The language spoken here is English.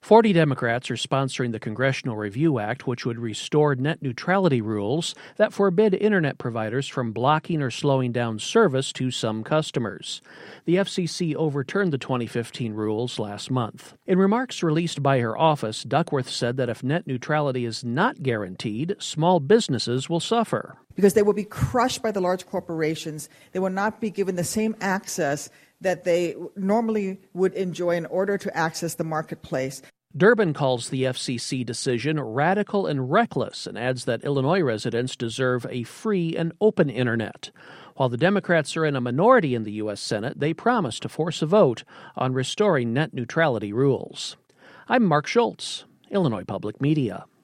40 Democrats are sponsoring the Congressional Review Act, which would restore net neutrality rules that forbid Internet providers from blocking or slowing down service to some customers. The FCC overturned the 2015 rules last month. In remarks released by her office, Duckworth said that if net neutrality is not guaranteed, small businesses will suffer. Because they will be crushed by the large corporations. They will not be given the same access that they normally would enjoy in order to access the marketplace. Durbin calls the FCC decision radical and reckless and adds that Illinois residents deserve a free and open Internet. While the Democrats are in a minority in the U.S. Senate, they promise to force a vote on restoring net neutrality rules. I'm Mark Schultz, Illinois Public Media.